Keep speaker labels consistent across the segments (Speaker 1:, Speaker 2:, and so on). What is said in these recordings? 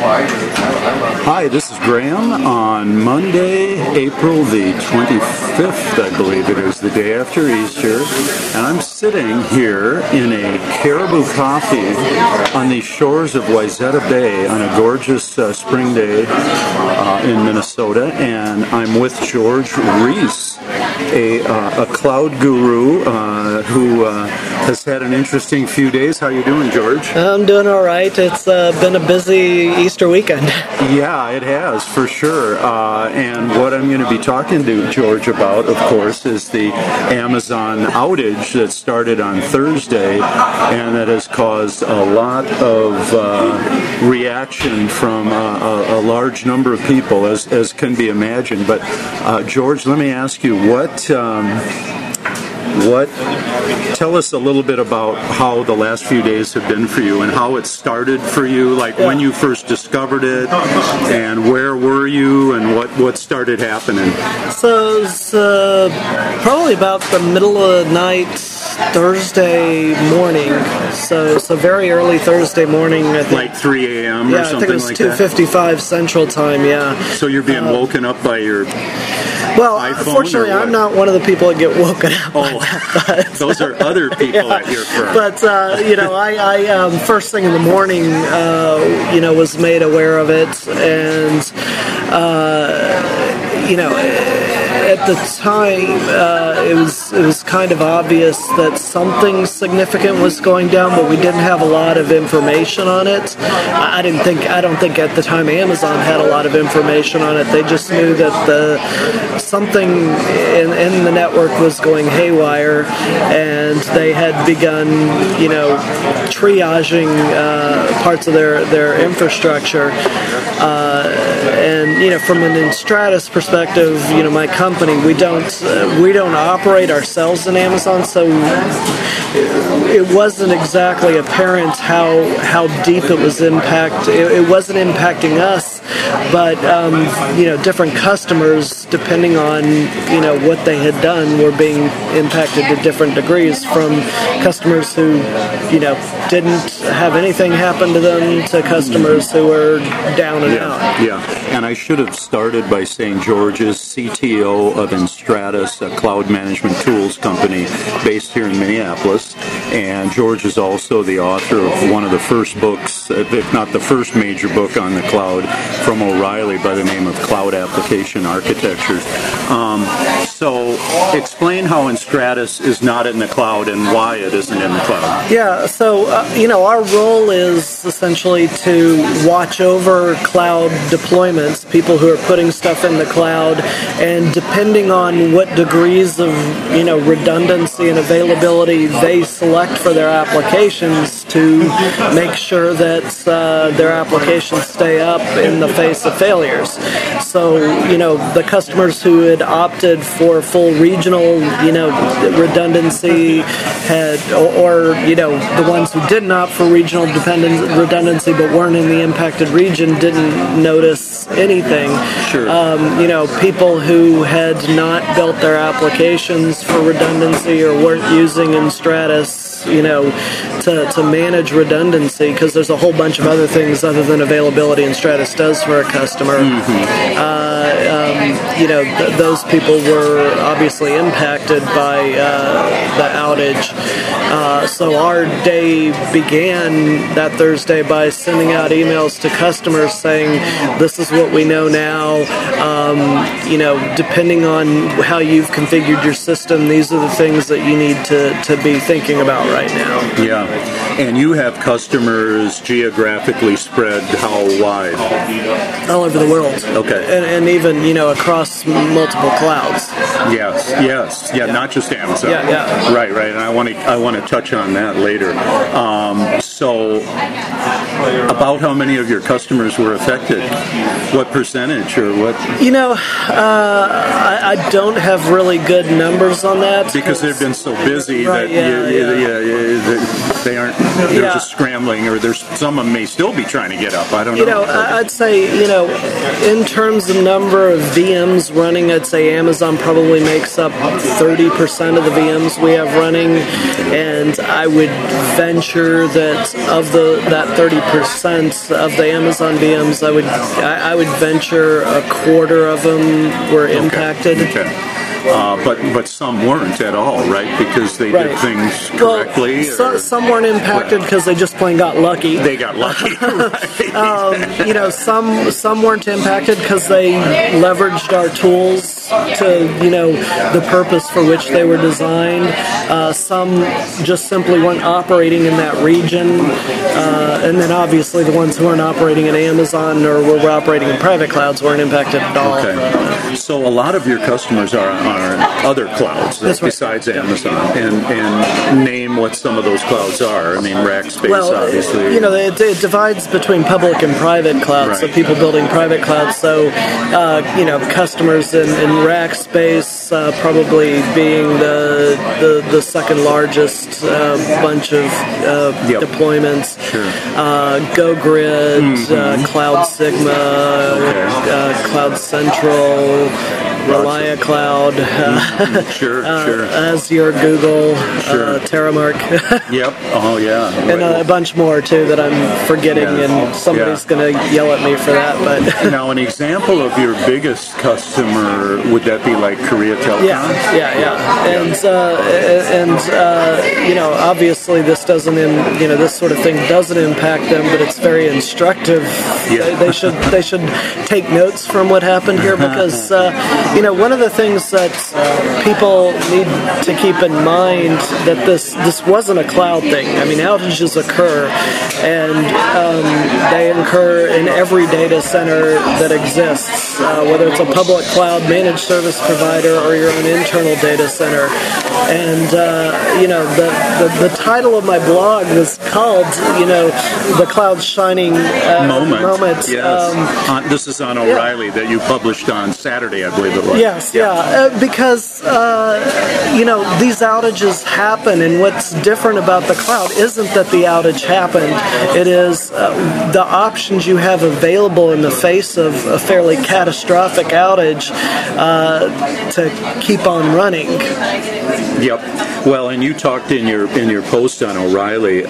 Speaker 1: Hi, this is Graham. On Monday, April the 25th, I believe it is, the day after Easter, and I'm sitting here in a Caribou Coffee on the shores of Wayzata Bay on a gorgeous spring day in Minnesota, and I'm with George Reese, a cloud guru who has had an interesting few days. How you doing, George?
Speaker 2: I'm doing all right. It's been a busy Easter weekend.
Speaker 1: Yeah, it has, for sure. And what I'm going to be talking to George about, of course, is the Amazon outage that started on Thursday and that has caused a lot of reaction from a large number of people, as can be imagined. But, George, let me ask you, tell us a little bit about how the last few days have been for you and how it started for you, like when you first discovered it and where were you and what started happening.
Speaker 2: So it's probably about the middle of the night, Thursday morning. So very early Thursday morning, I think.
Speaker 1: Like 3 a.m. or something like that?
Speaker 2: Yeah, I think it was 2:55 Central Time, yeah.
Speaker 1: So you're being woken up by your iPhone?
Speaker 2: Unfortunately, I'm not one of the people that get woken up by that. But,
Speaker 1: those are other people at your firm.
Speaker 2: But, I first thing in the morning, was made aware of it. And, at the time, it was kind of obvious that something significant was going down, but we didn't have a lot of information on it. I don't think at the time Amazon had a lot of information on it. They just knew that something in the network was going haywire, and they had begun, triaging parts of their infrastructure. And from an Enstratus perspective, my company, we don't operate ourselves in Amazon, so it wasn't exactly apparent how deep it was it wasn't impacting us, but different customers, depending on what they had done, were being impacted to different degrees, from customers who didn't have anything happen to them to customers who were down and out.
Speaker 1: Yeah, and I should have started by saying George is CTO of Enstratus, a cloud management tools company based here in Minneapolis, and George is also the author of one of the first books, if not the first major book on the cloud, from O'Reilly by the name of Cloud Application Architecture. So explain how Enstratus is not in the cloud and why it isn't in the cloud.
Speaker 2: Yeah, so our role is essentially to watch over cloud deployments, people who are putting stuff in the cloud, and depending on what degrees of redundancy and availability they select for their applications, to make sure that their applications stay up in the face of failures. So the customers who had opted for full regional redundancy had, or the ones who didn't opt for regional redundancy but weren't in the impacted region didn't notice anything.
Speaker 1: Sure.
Speaker 2: People who had not built their applications for redundancy or weren't using Enstratus to manage redundancy, because there's a whole bunch of other things other than availability Enstratus does for a customer. Those people were obviously impacted by the outage. So our day began that Thursday by sending out emails to customers saying, this is what we know now. Depending on how you've configured your system, these are the things that you need to be thinking about right now.
Speaker 1: Yeah, and you have customers geographically spread how wide?
Speaker 2: All over the world.
Speaker 1: Okay.
Speaker 2: And even, across multiple clouds.
Speaker 1: Yes. Yeah, not just Amazon.
Speaker 2: Yeah.
Speaker 1: Right, and I want to touch on that later. So, about how many of your customers were affected? What percentage or what?
Speaker 2: I don't have really good numbers on that.
Speaker 1: Because they've been so busy
Speaker 2: right,
Speaker 1: that They aren't. They're just scrambling, or there's some of them may still be trying to get up. I don't know.
Speaker 2: I'd say, in terms of number of VMs running, I'd say Amazon probably makes up 30% of the VMs we have running, and I would venture that of that 30% of the Amazon VMs, I would venture a quarter of them were impacted.
Speaker 1: Okay. But some weren't at all, right? Because they did things correctly.
Speaker 2: Well, some weren't impacted because they just plain got lucky.
Speaker 1: They got lucky, right?
Speaker 2: Some weren't impacted because they leveraged our tools to, the purpose for which they were designed. Some just simply weren't operating in that region, and then obviously the ones who weren't operating in Amazon or were operating in private clouds weren't impacted at all.
Speaker 1: Okay. So a lot of your customers are on other clouds besides Amazon, and name what some of those clouds are. I mean, Rackspace, obviously.
Speaker 2: It divides between public and private clouds. So people building private clouds. So, customers in Rackspace probably being the second largest bunch of deployments.
Speaker 1: Sure.
Speaker 2: GoGrid, Cloud Sigma, Cloud Central, Relia Cloud,
Speaker 1: sure.
Speaker 2: Azure, Google, Terramark.
Speaker 1: Yep. Oh, yeah.
Speaker 2: And a bunch more, too, that I'm forgetting, and somebody's going to yell at me for that. But
Speaker 1: now, an example of your biggest customer, would that be like Korea Telecom?
Speaker 2: Yeah. And obviously this doesn't, this sort of thing doesn't impact them, but it's very instructive.
Speaker 1: Yeah.
Speaker 2: They should take notes from what happened here, because one of the things that people need to keep in mind that this wasn't a cloud thing. I mean, outages occur, and they occur in every data center that exists, whether it's a public cloud managed service provider or your own internal data center. And the title of my blog was called the Cloud Shining Moment.
Speaker 1: Yes. This is on O'Reilly that you published on Saturday, I believe it was.
Speaker 2: Yes, because these outages happen, and what's different about the cloud isn't that the outage happened. It is the options you have available in the face of a fairly catastrophic outage to keep on running.
Speaker 1: Yep. Well, and you talked in your post on O'Reilly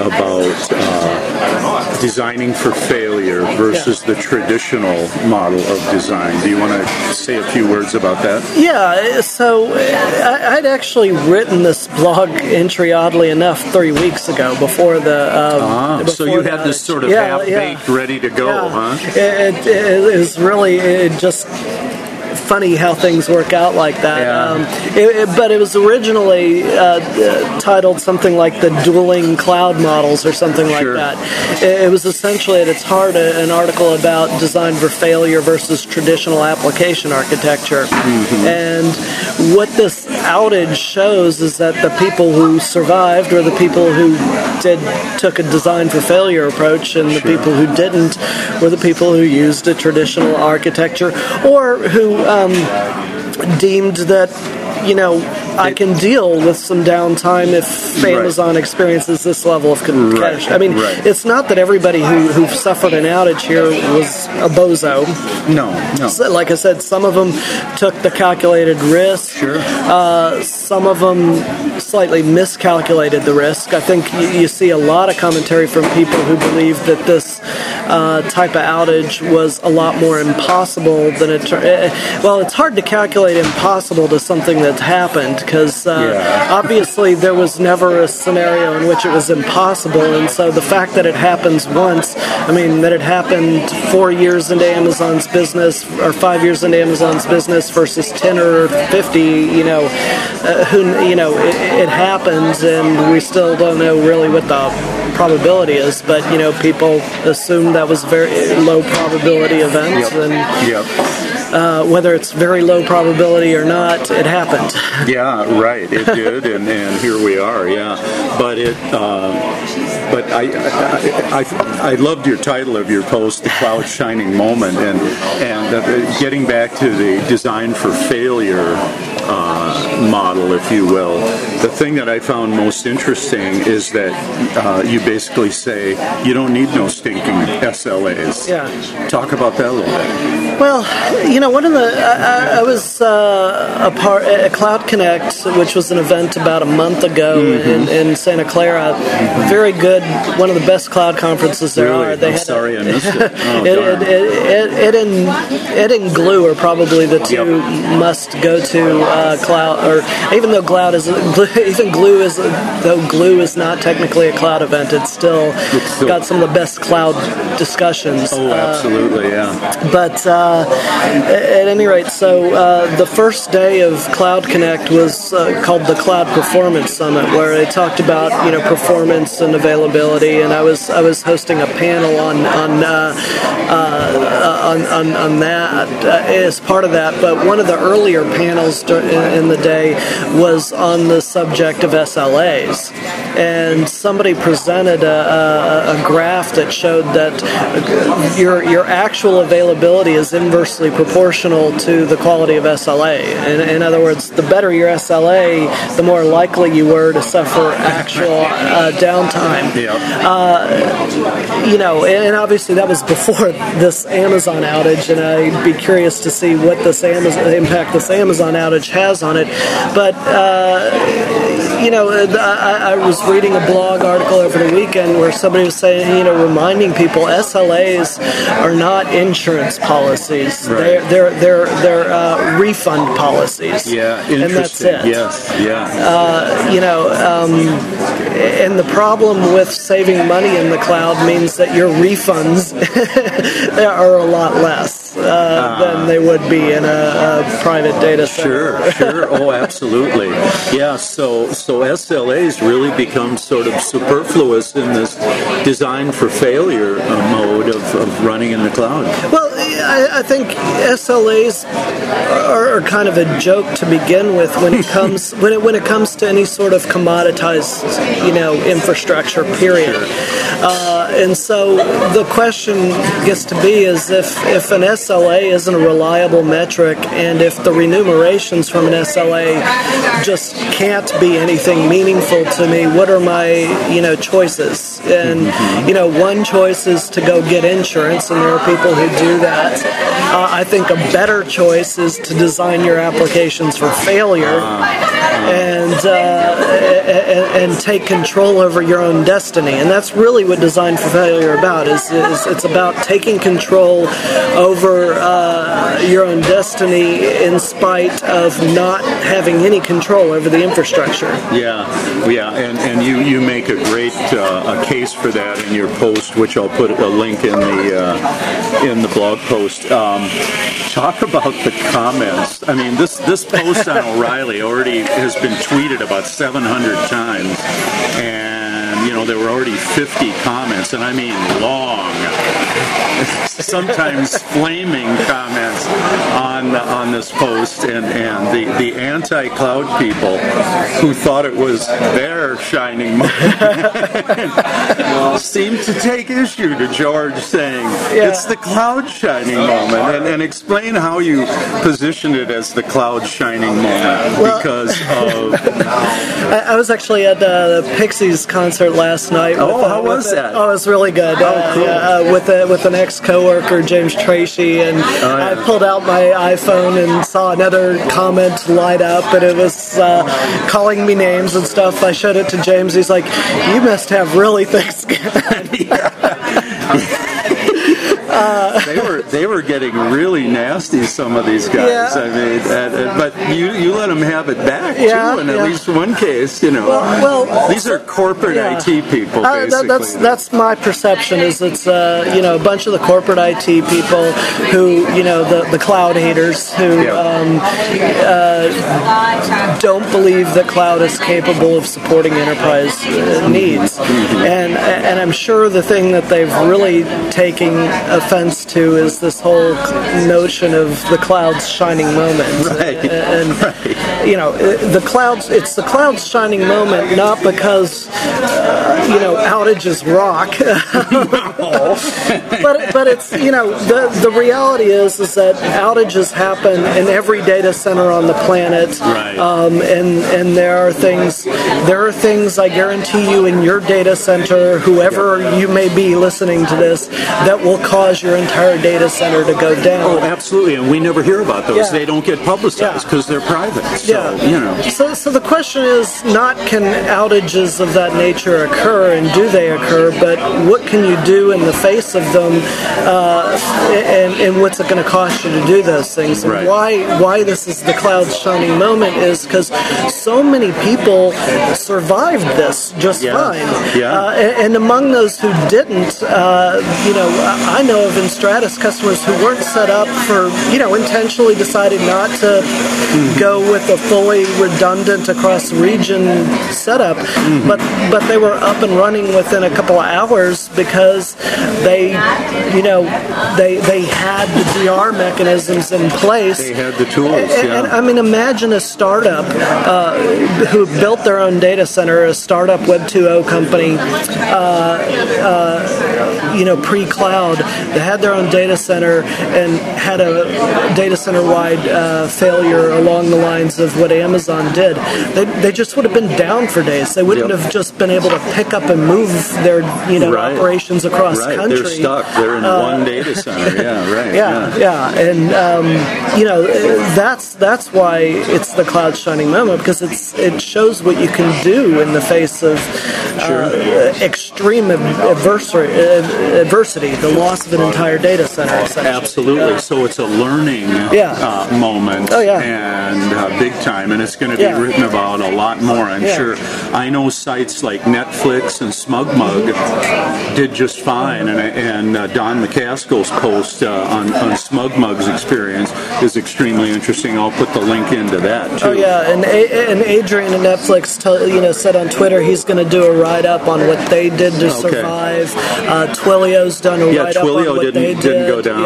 Speaker 1: about designing for failure versus the traditional model of design. Do you want to say a few words about that?
Speaker 2: Yeah, so I'd actually written this blog entry, oddly enough, 3 weeks ago before the.
Speaker 1: So you had this sort of half-baked, ready to go, huh?
Speaker 2: It was really just funny how things work out like that. But it was originally titled something like the Dueling Cloud Models or something like that. It was essentially at its heart an article about design for failure versus traditional application architecture. Mm-hmm. And what this outage shows is that the people who survived were the people who took a design for failure approach, and the people who didn't were the people who used a traditional architecture, or who deemed that, I can deal with some downtime if Amazon experiences this level of cache. I mean, it's not that everybody who suffered an outage here was a bozo.
Speaker 1: No.
Speaker 2: So, like I said, some of them took the calculated risk. Some of them slightly miscalculated the risk. I think you see a lot of commentary from people who believe that this type of outage was a lot more impossible than it. Well, it's hard to calculate impossible to something that's happened, because obviously there was never a scenario in which it was impossible, and so the fact that it happens once, that it happened 4 years into Amazon's business or 5 years into Amazon's business versus 10 or 50, it happens, and we still don't know really what the probability is, but people assume that was very low probability event, and whether it's very low probability or not, it happened.
Speaker 1: Yeah, right. It did, and here we are. Yeah, but I loved your title of your post, "The Cloud Shining Moment," and getting back to the design for failure model, if you will. The thing that I found most interesting is that you basically say you don't need no stinking SLAs.
Speaker 2: Yeah.
Speaker 1: Talk about that a little bit.
Speaker 2: Well, one of the I was a part at Cloud Connect, which was an event about a month ago in Santa Clara. Very good, one of the best cloud conferences there are.
Speaker 1: I'm sorry I missed it. Oh,
Speaker 2: it and Glue are probably the two must go to cloud. Or even though Glue is not technically a cloud event, it's still got some of the best cloud discussions.
Speaker 1: Oh, absolutely, yeah.
Speaker 2: But at any rate, so the first day of Cloud Connect was called the Cloud Performance Summit, where they talked about performance and availability, and I was hosting a panel on that as part of that. But one of the earlier panels in the day was on the subject of SLAs, and somebody presented a graph that showed that your actual availability is inversely proportional to the quality of SLA. In other words, the better your SLA, the more likely you were to suffer actual downtime. And obviously that was before this Amazon outage, and I'd be curious to see what impact this Amazon outage has on it. But I was reading a blog article over the weekend where somebody was saying, reminding people SLAs are not insurance policies.
Speaker 1: Right.
Speaker 2: They're refund policies.
Speaker 1: Yeah, interesting.
Speaker 2: And that's it.
Speaker 1: Yes, yeah.
Speaker 2: And the problem with saving money in the cloud means that your refunds are a lot less than they would be in a private data center.
Speaker 1: Sure. Oh, absolutely. Yeah, so SLAs really become sort of superfluous in this design for failure mode of running in the cloud.
Speaker 2: Well, I think SLAs are kind of a joke to begin with when it comes when it comes to any sort of commoditized infrastructure. Period. And so the question gets to be is if an SLA isn't a reliable metric, and if the remunerations from an SLA just can't be anything meaningful to me, what are my choices? And one choice is to go get insurance, and there are people who do that. I think a better choice is to design your applications for failure and take control over your own destiny. And that's really what Design for Failure about is it's about taking control over your own destiny in spite of not having any control over the infrastructure.
Speaker 1: Yeah, and you make a great a case for that in your post, which I'll put a link in the blog post. Talk about the comments. I mean, this post on O'Reilly already has been tweeted about 700 times, and there were already 50 comments, and I mean long, sometimes flaming comments on this post, and the anti-cloud people who thought it was their shining moment seemed to take issue to George saying it's the cloud shining moment, and explain how you position it as the cloud shining moment because of...
Speaker 2: I was actually at the Pixies concert last night.
Speaker 1: How was that?
Speaker 2: Oh, it was really good.
Speaker 1: Cool.
Speaker 2: With an ex-coworker, James Tracy, and I pulled out my iPhone and saw another comment light up, and it was calling me names and stuff. I showed it to James. He's like, "You must have really thick skin."
Speaker 1: They were getting really nasty, some of these guys. I mean, but you let them have it back too. In at least one case,
Speaker 2: Well,
Speaker 1: these are corporate IT people. Basically,
Speaker 2: that's my perception. Is it's a bunch of the corporate IT people who the cloud haters who don't believe that cloud is capable of supporting enterprise needs, and I'm sure the thing that they've really taken defense to is this whole notion of the cloud's shining moment.
Speaker 1: Right.
Speaker 2: And
Speaker 1: right.
Speaker 2: you know, it's the cloud's shining moment, not because outages rock, but it's, the reality is that outages happen in every data center on the planet,
Speaker 1: right.
Speaker 2: And there are things I guarantee you in your data center, whoever you may be listening to this, that will cause your entire data center to go down.
Speaker 1: Oh, absolutely, and we never hear about those. They don't get publicized because they're private. So,
Speaker 2: So the question is not can outages of that nature occur, and do they occur, but what can you do in the face of them, and what's it going to cost you to do those things? And why this is the cloud's shining moment is because so many people survived this just fine. And among those who didn't, I know of Enstratus customers who weren't set up for, intentionally decided not to go with a fully redundant across region setup, but they were up and running within a couple of hours because they had the DR mechanisms in place.
Speaker 1: They had the tools.
Speaker 2: And I mean, imagine a startup who built their own data center, a startup Web 2.0 company, pre-cloud. They had their own data center and had a data center-wide failure along the lines of what Amazon did. They just would have been down for days. They wouldn't have just been able to pick up and move their operations across country.
Speaker 1: They're stuck. They're in one data center.
Speaker 2: And that's why it's the cloud shining moment, because it shows what you can do in the face of extreme adversity, the loss of an entire data center.
Speaker 1: Absolutely. So it's a learning moment, and big time, and it's going to be written about a lot more, I'm sure. I know sites like Netflix and SmugMug did just fine, and Don McCaskill's post on SmugMug's experience is extremely interesting. I'll put the link into that too.
Speaker 2: Oh yeah, and Adrian at Netflix said on Twitter he's going to do a write-up on what they did to survive. Twilio's done a write-up on what they did.
Speaker 1: Didn't go down.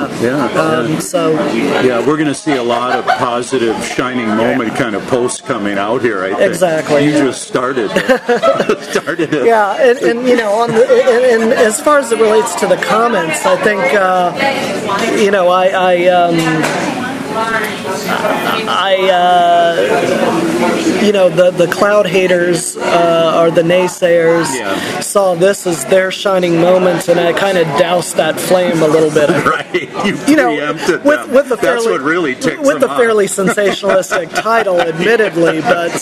Speaker 1: We're going to see a lot of positive shining moment kind of posts coming out here, I think.
Speaker 2: Exactly.
Speaker 1: You just started it.
Speaker 2: And as far as it relates to the comments, I think the cloud haters or the naysayers saw this as their shining moment, and I kind of doused that flame a little bit.
Speaker 1: Right, you preempted them. That's what really ticks them
Speaker 2: with a
Speaker 1: off.
Speaker 2: fairly sensationalistic title, admittedly, but.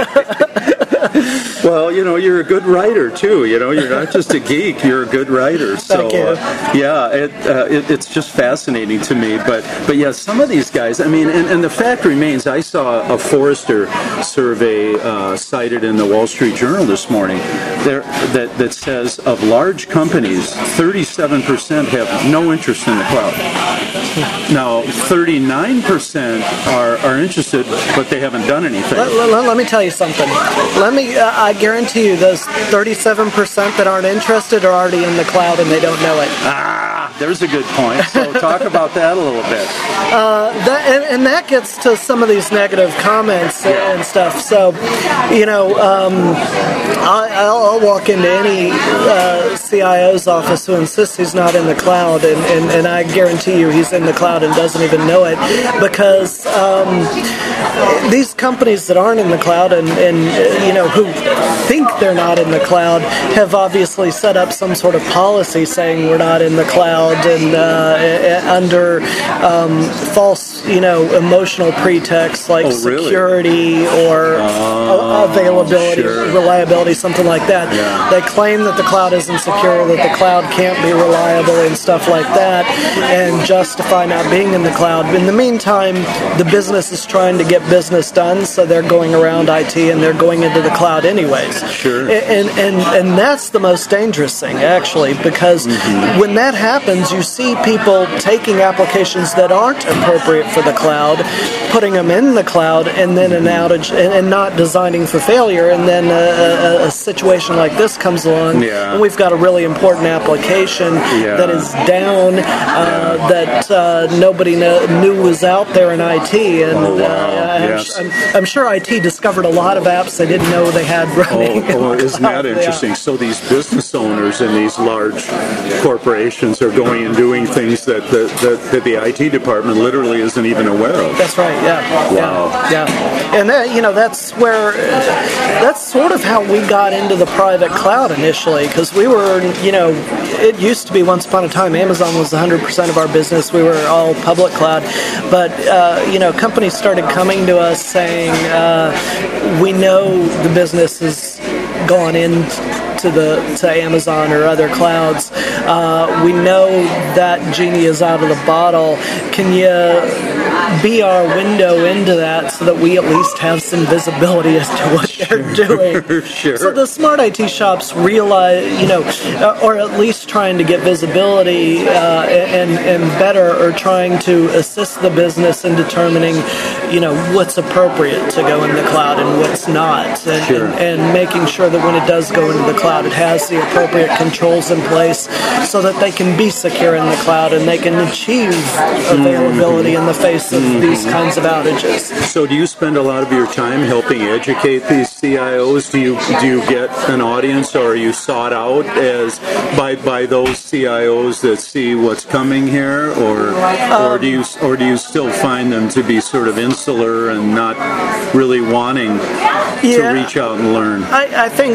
Speaker 1: Well, you're a good writer too. You're not just a geek; you're a good writer. So,
Speaker 2: Thank you.
Speaker 1: It's just fascinating to me. But yeah, some of these guys. I mean, and the fact remains. I saw a Forrester survey cited in the Wall Street Journal this morning that says of large companies, 37% have no interest in the cloud. Now, 39% are interested, but they haven't done anything.
Speaker 2: Let me tell you something. I guarantee you those 37% that aren't interested are already in the cloud and they don't know it.
Speaker 1: There's a good point. So talk about that a little bit.
Speaker 2: And that gets to some of these negative comments and stuff. So, I'll walk into any CIO's office who insists he's not in the cloud, and I guarantee you he's in the cloud and doesn't even know it, because these companies that aren't in the cloud and who think they're not in the cloud have obviously set up some sort of policy saying we're not in the cloud, and under false, emotional pretexts like security or availability, reliability, something like that. They claim that the cloud isn't secure, that the cloud can't be reliable and stuff like that, and justify not being in the cloud. In the meantime, the business is trying to get business done, so they're going around IT and they're going into the cloud anyways.
Speaker 1: Sure.
Speaker 2: And that's the most dangerous thing, actually, because when that happens, applications, you see people taking applications that aren't appropriate for the cloud, putting them in the cloud, and then an outage, and not designing for failure, and then a situation like this comes along, and we've got a really important application that is down, that nobody knew was out there in IT, and I'm sure IT discovered a lot of apps they didn't know they had running.
Speaker 1: Isn't that interesting? So these business owners in these large corporations are going and doing things that the IT department literally isn't even aware of.
Speaker 2: That's right. Yeah. And that's sort of how we got into the private cloud initially, because we were, it used to be once upon a time Amazon was 100% of our business. We were all public cloud, but companies started coming to us saying, we know the business has gone to Amazon or other clouds. We know that genie is out of the bottle. Can you be our window into that so that we at least have some visibility as to what they're doing?
Speaker 1: Sure.
Speaker 2: So the smart IT shops realize, or at least trying to get visibility and better, or trying to assist the business in determining, what's appropriate to go in the cloud and what's not, and making sure that when it does go into the cloud, it has the appropriate controls in place so that they can be secure in the cloud and they can achieve availability in the face of these kinds of outages.
Speaker 1: So do you spend a lot of your time helping educate these CIOs? Do you get an audience, or are you sought out as by those CIOs that see what's coming here, or do you still find them to be sort of insular and not really wanting to reach out and learn?
Speaker 2: I think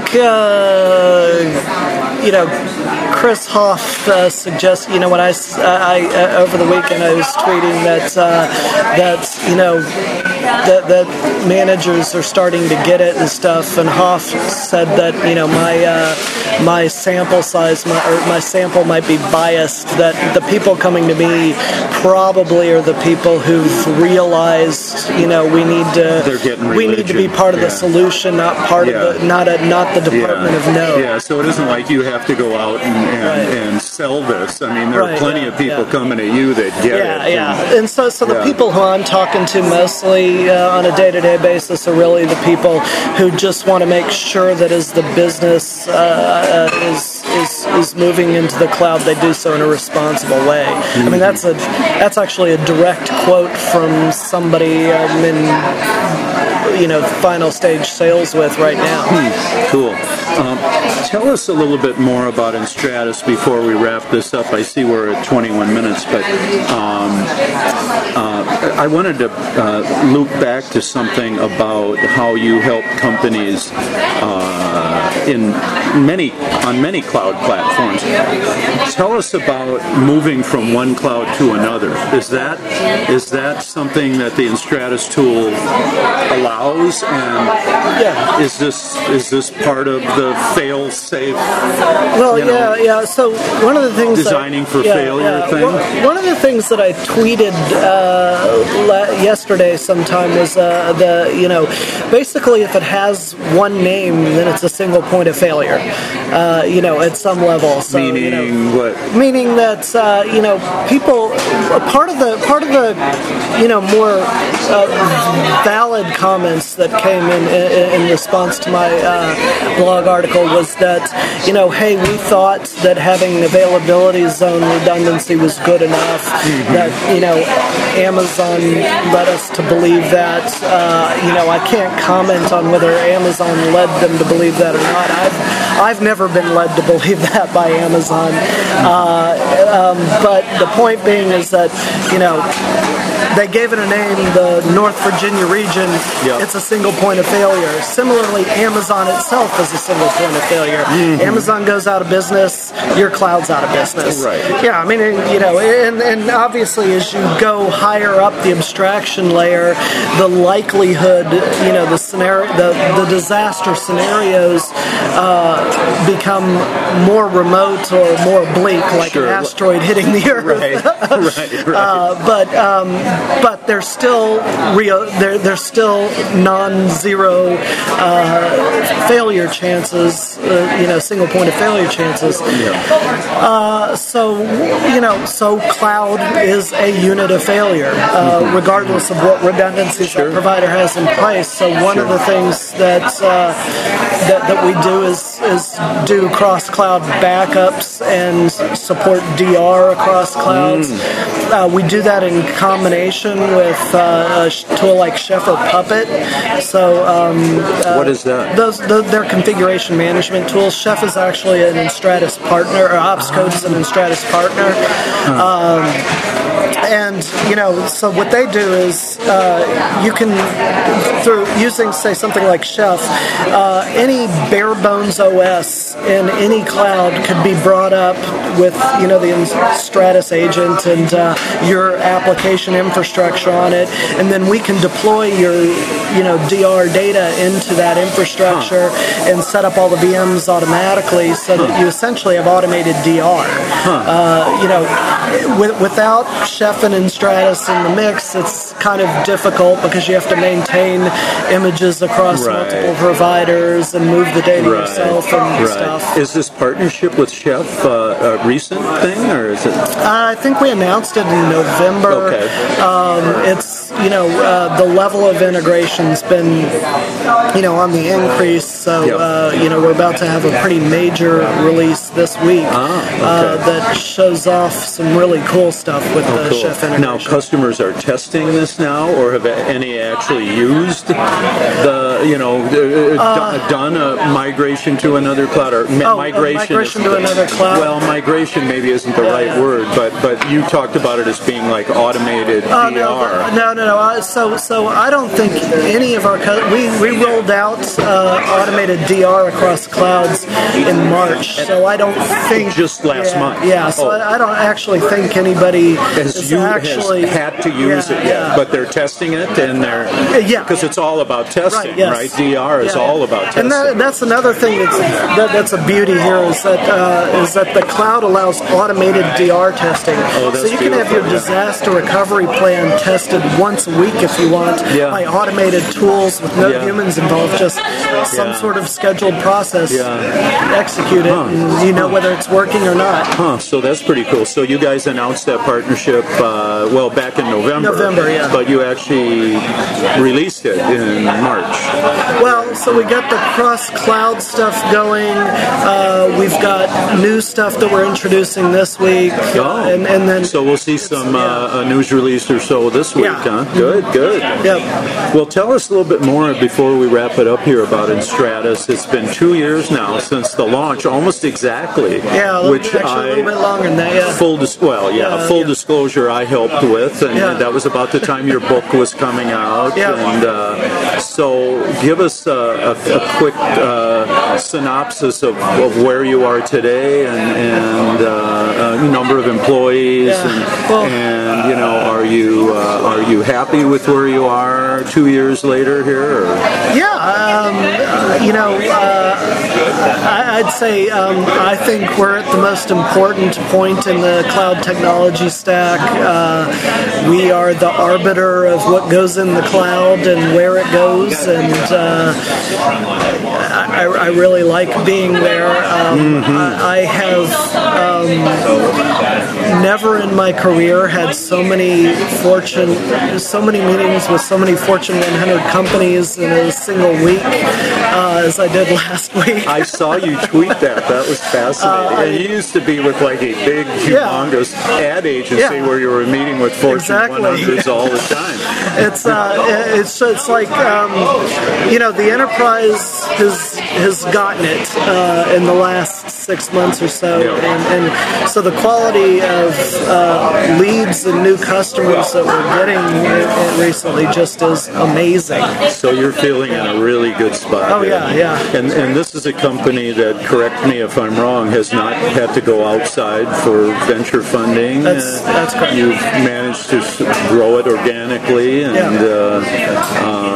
Speaker 2: Chris Hoff suggests, when I over the weekend I was tweeting that managers are starting to get it and stuff, and Hoff said that my sample size, my sample might be biased, that the people coming to me probably are the people who've realized we need to be part of the solution, not part of not the department of no.
Speaker 1: Yeah, so it isn't like you have to go out and sell this. I mean, there are plenty of people coming at you that get it.
Speaker 2: Yeah. And so the people who I'm talking to mostly on a day-to-day basis are really the people who just want to make sure that as the business is moving into the cloud, they do so in a responsible way. I mean, that's actually a direct quote from somebody I'm in final stage sales with right now.
Speaker 1: Cool. Tell us a little bit more about Enstratus before we wrap this up. I see we're at 21 minutes, but I wanted to loop back to something about how you help companies on many cloud platforms. Tell us about moving from one cloud to another. Is that something that the Enstratus tool allows? And is this part of the fail-safe?
Speaker 2: Well, So one of the things
Speaker 1: designing for failure thing.
Speaker 2: One of the things that I tweeted yesterday sometime was basically if it has one name, then it's a single point of failure. At some level. So,
Speaker 1: meaning what?
Speaker 2: Meaning that people part of the more valid comments that came in response to my blog article was that hey, we thought that having availability zone redundancy was good enough. That Amazon led us to believe that. I can't comment on whether Amazon led them to believe that or not. I've never been led to believe that by Amazon. But the point being is that, they gave it a name, the North Virginia region. It's a single point of failure. Similarly, Amazon itself is a single point of failure. Amazon goes out of business, your cloud's out of business.
Speaker 1: Right.
Speaker 2: Yeah, I mean, and obviously as you go higher up the abstraction layer, the likelihood, the scenario, the disaster scenarios become more remote or more bleak, like an asteroid hitting the Earth.
Speaker 1: Right.
Speaker 2: but they're still they're still non-zero failure chances. Single point of failure chances. So cloud is a unit of failure, regardless of what redundancies that provider has in place. So one of the things that we do is do cross-cloud backups and support DR across clouds. We do that in combination with a tool like Chef or Puppet. So
Speaker 1: what is that?
Speaker 2: They're configuration management tools. Chef is actually an Enstratus partner, or Opscode is an Enstratus partner. So what they do is you can, through using, say, something like Chef, any bare bones OS in any cloud could be brought up with, the Enstratus agent and your application infrastructure on it, and then we can deploy your, DR data into that infrastructure and set up all the VMs automatically so that you essentially have automated DR. Without Chef and Enstratus in the mix, it's kind of difficult because you have to maintain images across multiple providers and move the data yourself and stuff.
Speaker 1: Is this partnership with Chef a recent thing, or is it?
Speaker 2: I think we announced it in November.
Speaker 1: Okay.
Speaker 2: It's the level of integration's been on the increase. So we're about to have a pretty major release this week that shows off some really cool stuff with the Chef integration.
Speaker 1: Now, customers are testing this now, or have any actually used done a migration to another cloud, or
Speaker 2: migration to another cloud?
Speaker 1: Well, migration maybe isn't the right word, but you talked about it as being like automated DR.
Speaker 2: No. So I don't think any of our we rolled out automated DR across clouds in March. So I don't think
Speaker 1: just last month.
Speaker 2: Yeah. So I don't actually think anybody
Speaker 1: has had to use it yet, but they're testing it, and they're because it's all about testing, right? DR is all about testing.
Speaker 2: And that's another thing that's a beauty here is that the cloud allows automated DR testing. So you can have your disaster recovery plan tested once a week if you want by automated tools with no humans involved, just some sort of scheduled process. Execute it, and you know whether it's working or not.
Speaker 1: So that's pretty cool. So you guys announced that partnership back in November. But you actually released it in March.
Speaker 2: Well, so we got the cross-cloud stuff going. We've got new stuff that we're introducing this week. And then
Speaker 1: so we'll see some news release or so this week, huh? Good.
Speaker 2: Yep.
Speaker 1: Well, tell us a little bit more before we wrap it up here about Enstratus. It's been 2 years now since the launch, almost exactly.
Speaker 2: Which actually a little bit longer than that.
Speaker 1: Full disclosure, I helped with, and that was about the time your book was coming out. And so give us a quick synopsis of where you are today and number of employees and are you happy with where you are 2 years later here? Or?
Speaker 2: I'd say I think we're at the most important point in the cloud technology stack. We are the arbiter of what goes in the cloud and where it goes, and I really like being there. I have never in my career had so many meetings with so many Fortune 100 companies in a single week as I did last week.
Speaker 1: I saw you tweet that. That was fascinating. And you used to be with like a big, humongous ad agency where you were meeting with Fortune 100s all the time.
Speaker 2: It's like the enterprise has gotten it in the last 6 months or so, and so the quality of leads and new customers that we're getting recently just is amazing.
Speaker 1: So you're feeling in a really good spot. And this is a company that, correct me if I'm wrong, has not had to go outside for venture funding.
Speaker 2: That's correct.
Speaker 1: You've managed to grow it organically, and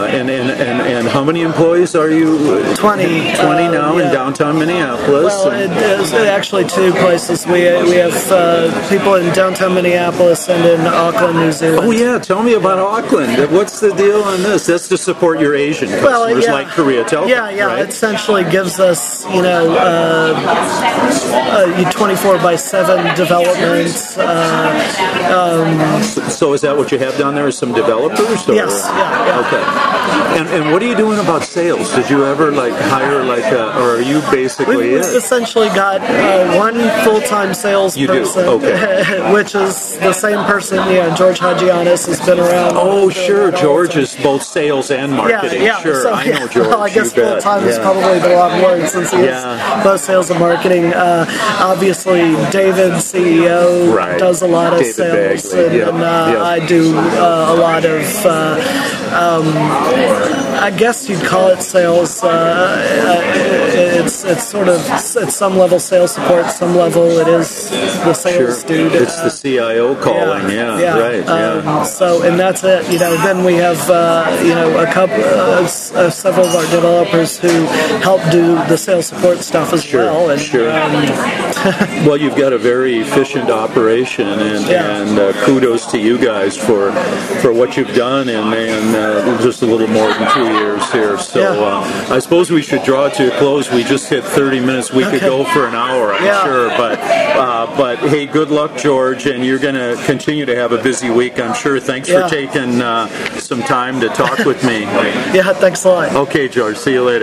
Speaker 1: how many employees are you?
Speaker 2: 20
Speaker 1: now in downtown Minneapolis.
Speaker 2: Well, It's actually two places. We have people in downtown Minneapolis and in Auckland, New Zealand.
Speaker 1: Oh yeah, tell me about Auckland. What's the deal on this? That's to support your Asian customers like Korea Telecom.
Speaker 2: Yeah,
Speaker 1: right?
Speaker 2: It essentially gives us 24/7 developments.
Speaker 1: So is that what you have down there? Is some developers? Or?
Speaker 2: Yes. Yeah.
Speaker 1: Okay. And what are you doing about sales? Did you ever hire or are you basically
Speaker 2: We've essentially got one full-time salesperson,
Speaker 1: You do? Okay.
Speaker 2: which is the same person. George Hagianis has been around.
Speaker 1: Oh, sure. George is both sales and marketing.
Speaker 2: Yeah.
Speaker 1: Sure,
Speaker 2: So,
Speaker 1: I know George.
Speaker 2: Well, I guess
Speaker 1: you bet.
Speaker 2: full-time is probably the wrong word since he is both sales and marketing. Obviously, David, CEO, does a lot of
Speaker 1: David
Speaker 2: sales,
Speaker 1: Bagley.
Speaker 2: and I do a lot of. I guess you'd call it sales. It's sort of at some level sales support, some level it is the sales dude.
Speaker 1: It's the CIO calling. Right.
Speaker 2: So and that's it. Then we have a couple, several of our developers who help do the sales support stuff as well. And,
Speaker 1: well, you've got a very efficient operation, and kudos to you guys for what you've done, and just a little more than 2 years here. So I suppose we should draw to a close. We just hit 30 minutes. We could go for an hour, I'm sure. But hey, good luck, George, and you're going to continue to have a busy week, I'm sure. Thanks for taking some time to talk with me.
Speaker 2: Thanks a lot.
Speaker 1: Okay, George. See you later.